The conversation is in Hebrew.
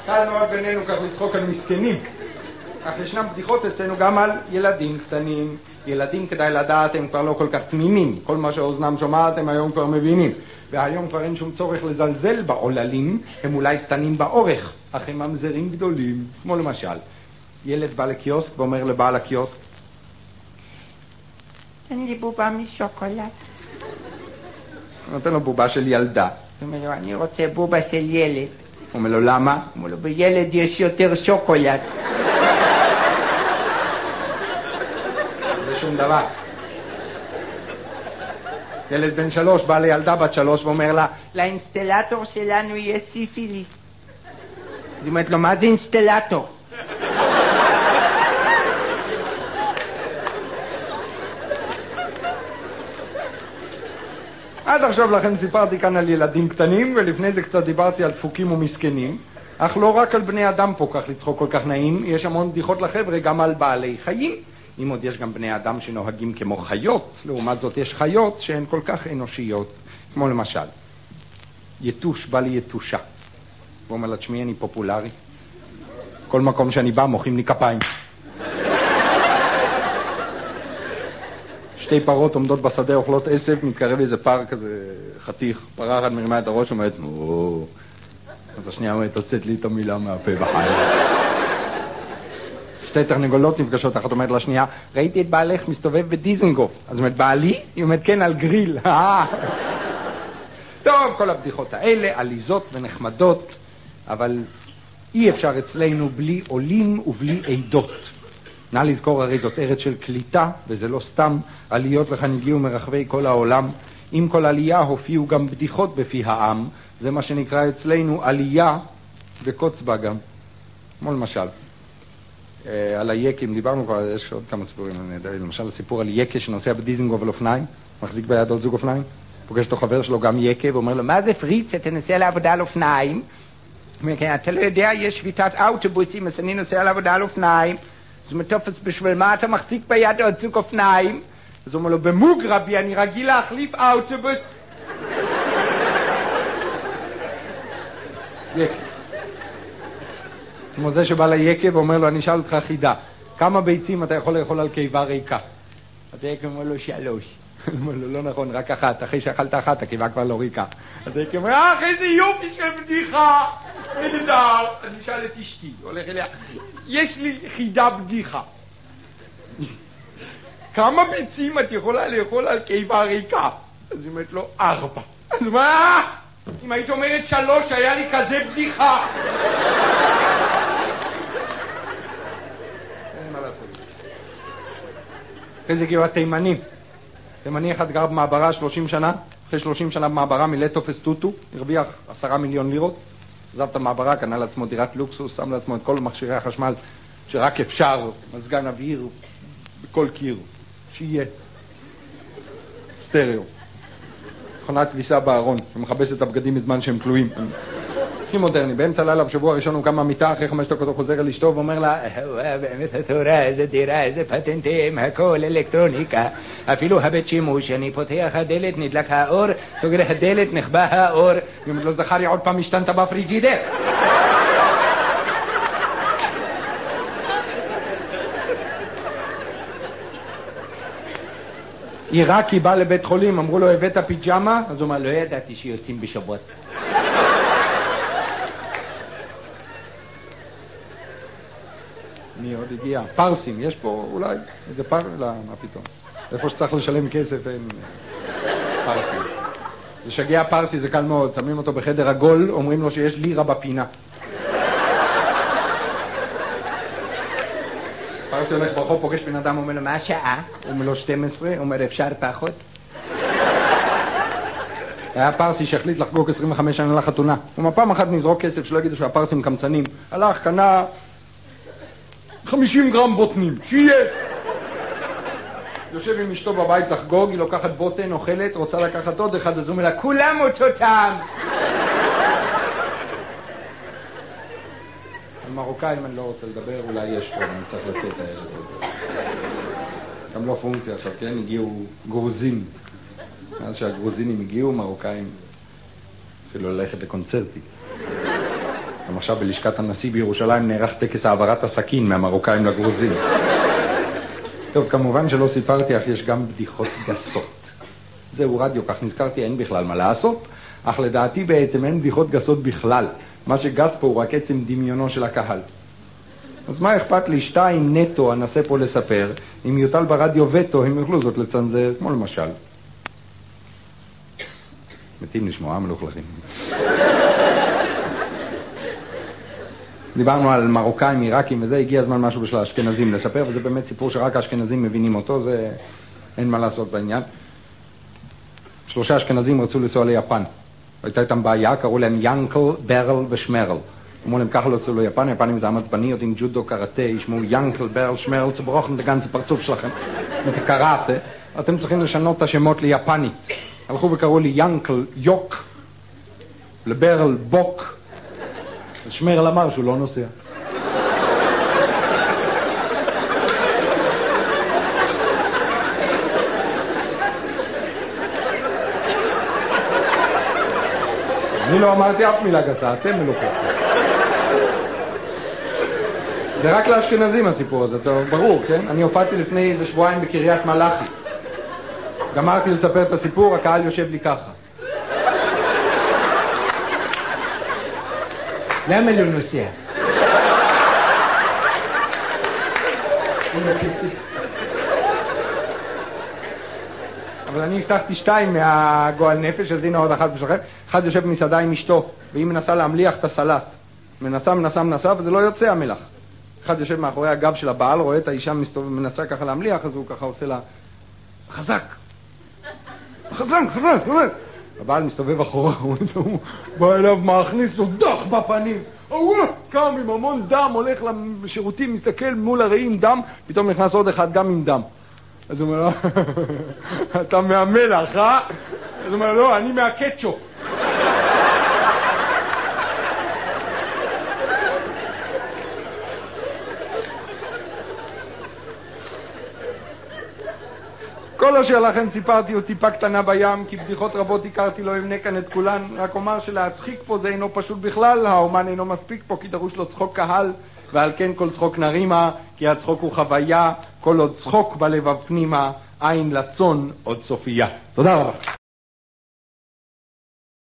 קל מאוד בינינו כך לצחוק על מסכנים. אך ישנם בדיחות אצלנו גם על ילדים קטנים. ילדים כדאי לדעת הם כבר לא כל כך תמימים. כל מה שאוזנם שומעת הם היום כבר מבינים. והיום כבר אין שום צורך לזלזל בעוללים. הם אולי קטנים באורך, אך הם ממזרים גדולים. כמו למשל, ילד בא לקיוסק ואומר לבעל הקיוסק, תן לי בובה משוקולד. נותן לו בובה של ילדה. הוא אומר לו, אני רוצה בובה של ילד. הוא אומר לו, למה? הוא אומר לו, בילד יש יותר שוקולד. זה שום דבר. ילד בן 3 בא לילדה בת 3 ואומר לה, לאינסטלטור שלנו יש סיפיליס. היא אומרת לו, מה זה אינסטלטור? עד עכשיו לכם סיפרתי כאן על ילדים קטנים, ולפני זה קצת דיברתי על דפוקים ומסכנים, אך לא רק על בני אדם פה כך לצחוק כל כך נעים, יש המון בדיחות לחבר'ה גם על בעלי חיים. אם עוד יש גם בני אדם שנוהגים כמו חיות, לעומת זאת יש חיות שהן כל כך אנושיות, כמו למשל, יתוש בא לי יתושה, הוא אומר לה, תשמעי, אני פופולרי, כל מקום שאני בא מוחאים לי כפיים. שתי פרות עומדות בשדה, אוכלות עשב, מתקרב איזה פר כזה חתיך, פרה אחת מרימה את הראש, אומרת, אז השנייה אומרת, תוצאת לי את המילה מהפה בחיי. שתי תרנגולות נפגשות, אחת אומרת לשנייה, ראיתי את בעלך מסתובב בדיזנגוף. אז אומרת, בעלי? היא אומרת, כן, על גריל. טוב, כל הבדיחות האלה, עליזות ונחמדות, אבל אי אפשר אצלנו בלי עולים ובלי עדות. נא לזכור, הרי זאת ארץ של קליטה, וזה לא סתם, עליות לכאן הגיעו מרחבי כל העולם. עם כל עלייה הופיעו גם בדיחות בפי העם, זה מה שנקרא אצלנו עלייה וקוץ בה גם. כמו למשל, על היקים, דיברנו כבר, יש עוד כמה סיפורים, למשל הסיפור על יקה שנוסע בדיזנגוף על אופניים, מחזיק ביד עוד זוג אופניים, פוגש אותו חבר שלו גם יקה, ואומר לו, מה זה פריץ, אתה נוסע לעבודה על אופניים? הוא אומר, אתה לא יודע, יש שביתת אוטובוסים, אז אני נוסע לעבודה על אופניים. אז הוא מתופס, בשביל מה אתה מחזיק ביד עוד זוג אופניים? אז הוא אומר לו, במוגרבי, אני רגיל להחליף אוטובוס. יקה. כמו זה שבא ליקה ואומר לו, אני אשאל אותך חידה, כמה ביצים אתה יכול לאכול על קיבה ריקה? אז היקה אומר לו, 3. הוא אומר לו, לא נכון, רק 1, אחרי שאכלת 1, הקיבה כבר לא ריקה. אז היקה אומר, איזה יופי של בדיחה! נהדר, אני אשאל את אשתי, הולך אליה, יש לי חידה בדיחה. כמה ביצים את יכולה לאכול על קיבה ריקה? אז היא אומרת לו, 4. אז הוא אומר, אם היית אומרת 3, היה לי כזה בדיחה. אין מה לעשות. אחרי זה הגיעו התימנים. תימני אחד גר במעברה 30 שנה, אחרי 30 שנה במעברה מילא טופס טוטו, הרוויח 10 מיליון לירות, עזב את המעברה, קנה לעצמו דירת לוקסוס, שם לעצמו את כל מכשירי החשמל שרק אפשר, מזגן אוויר בכל קיר, שיהיה סטריאו, מכונת כביסה בארון, שמחבש את הבגדים בזמן שהם תלויים. הכי מודרני, באמצע לילה בשבוע הראשון הוא קם מהמיטה, אחרי 5 דקות הוא חוזר אל אשתו ואומר לה, באמת התורה, איזה דירה, איזה פטנטים, הכל אלקטרוניקה, אפילו הבית שימוש, אני פותח הדלת, נדלק האור, סוגר הדלת, נחבא האור, ואומר לו, זכריה, עוד פעם השתנת בפריג'ידר. עיראקי בא לבית חולים, אמרו לו, הבאת פיג'מה? אז הוא אומר, לא ידעתי שיוצאים בשבת. מי עוד הגיע? פרסים, יש פה אולי איזה לא, מה פתאום. איפה שצריך לשלם כסף אין פרסים. לשגע פרסי זה קל מאוד, שמים אותו בחדר עגול, אומרים לו שיש לירה בפינה. פרסי הולך ברחוב, פוגש בן אדם, אומר לו, מה השעה? הוא אומר לו 12, הוא אומר, אפשר פחות? היה פרסי שהחליט לחגוג 25 שנה לחתונה. הוא אומר, פעם אחת נזרוק כסף שלא יגידו שהפרסים קמצנים. הלך, קנה 50 גרם בוטנים, שיהיה. יושב עם אשתו בבית לחגוג, היא לוקחת בוטן, אוכלת, רוצה לקחת עוד אחד, אז הוא אומר לה, כולם אותו טעם. על מרוקאים אני לא רוצה לדבר, אולי יש פה, אני צריך לצאת הערב. גם לא פונקציה עכשיו, כן? הגיעו גרוזים. מאז שהגרוזינים הגיעו, מרוקאים אפילו ללכת לקונצרטים. גם עכשיו בלשכת הנשיא בירושלים נערך טקס העברת הסכין מהמרוקאים לגרוזים. טוב, כמובן שלא סיפרתי, אך יש גם בדיחות גסות. זהו רדיו, כך נזכרתי, אין בכלל מה לעשות, אך לדעתי בעצם אין בדיחות גסות בכלל. מה שגס פה הוא רק עצם דמיונו של הקהל. אז מה אכפת לי 2 נטו אנסה פה לספר, אם יוטל ברדיו וטו הם יוכלו זאת לצנזר, כמו למשל. מתים לשמוע, מלוכלכים. דיברנו על מרוקאים, עיראקים וזה, הגיע הזמן משהו בשביל האשכנזים לספר, וזה באמת סיפור שרק האשכנזים מבינים אותו, זה אין מה לעשות בעניין. 3 אשכנזים רצו לנסוע ליפן. הייתה איתם בעיה, קראו להם ינקל, ברל ושמרל. אמרו להם, ככה לא יצאו ליפן, היפנים זה המצבני, יודעים ג'ודו, קראטה, ישמעו ינקל, ברל, שמרל, צברוכן את הגנץ הפרצוף שלכם, את הקראטה. אתם צריכים לשנות את השמות ליפני. הלכו וקראו לי ינקל, יוק, לברל, בוק. שמרל אמר שהוא לא נוסע. אני לא אמרתי אף מילה גסה, אתם מלוכלכים. זה רק לאשכנזים הסיפור הזה, ברור, כן? אני הופעתי לפני איזה שבועיים בקריית מלאכי. גמרתי לספר את הסיפור, הקהל יושב לי ככה. למה לא נוסע? אבל אני הבטחתי 2 מהגועל נפש, אז הנה עוד אחת בשלכם. אחד יושב במסעדה עם אשתו, והיא מנסה להמליח את הסלט. מנסה, וזה לא יוצא המלח. אחד יושב מאחורי הגב של הבעל, רואה את האישה מנסה ככה להמליח, אז הוא ככה עושה לה, חזק. הבעל מסתובב אחורה, הוא בא אליו, מכניס לו דח בפנים. קם עם המון דם, הולך לשירותים, מסתכל מול הראי עם דם, פתאום נכנס עוד אחד גם עם דם. אז הוא אומר לו, אתה מהמלח, אה? אז הוא אומר לו, לא, אני מהקטשופ. כל אשר לכן סיפרתי הוא טיפה קטנה בים, כי בדיחות רבות הכרתי לא אמנה כאן את כולן. רק אומר שלהצחיק פה זה אינו פשוט בכלל, האומן אינו מספיק פה כי דרוש לו צחוק קהל, ועל כן כל צחוק נרימה, כי הצחוק הוא חוויה, כל עוד צחוק בלבב פנימה, עין לצון עוד סופיה. תודה רבה.